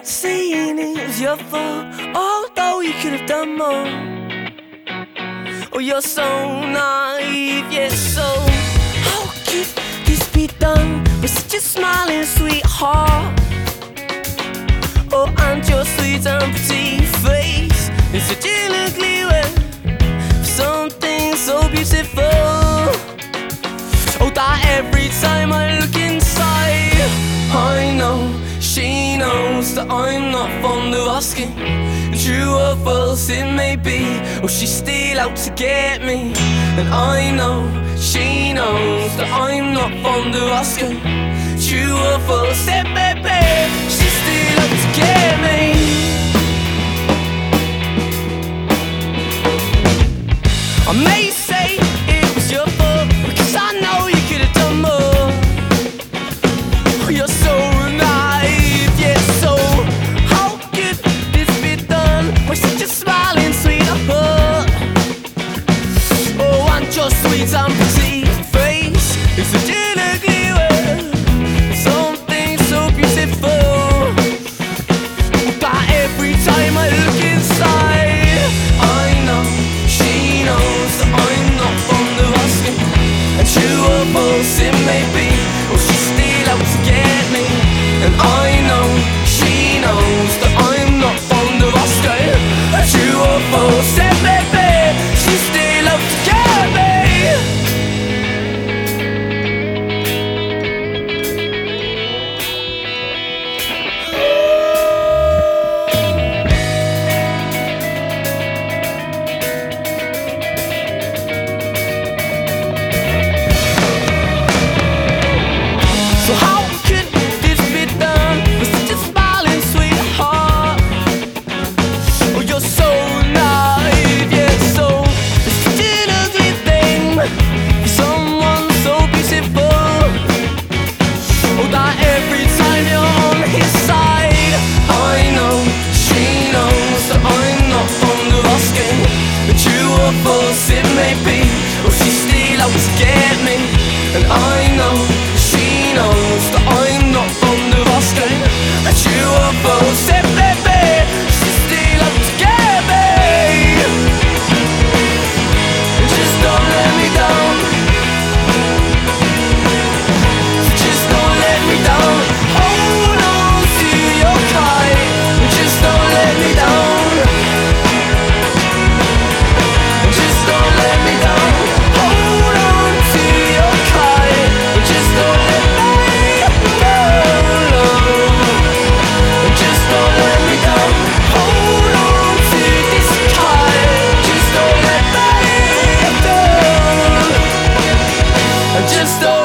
saying it was your fault, although you could have done more. Oh, you're so naive, yes, so how could this be done with such a smiling sweetheart? Oh, and your sweet and pretty face is such an ugly way for something so beautiful. Oh, that every time I look inside, I know she knows that I'm not fond of asking. True or false it may be, oh, she's still out to get me. And I know she knows that I'm not fond of asking. True or false it may be, she's still out to get me. I may say it was your fault, because I know you could have done more. Oh, you're so naive, yeah, so how could this be done with such a smiling sweetheart? Oh, and your sweet and pretty face is such an ugly way, something so beautiful, that every time I look inside, I know she knows that I'm not fond of asking. And true or false it may be, oh, she's still out to get me. And I know she knows that I'm not fond of asking. And true or false it may be, she's still out to get me. So how could this be done with such a smiling sweetheart? Oh, you're so naive, yeah, so it's such an ugly thing for someone so beautiful. Oh, that every time you're on his side, I know she knows that I'm not fond of asking. But true or false it may be, oh, she's still out to get me. And I know she knows that I'm not fond of asking. And true or false it may be, she's still out to get me. Just don't let me down. Just don't let me down. Hold on to your kite. Just don't let me down. Just don't let me down. Hold on to your kite. Just don't let me down. Just don't let me down. Hold on to this kite. Just don't let me down. Just don't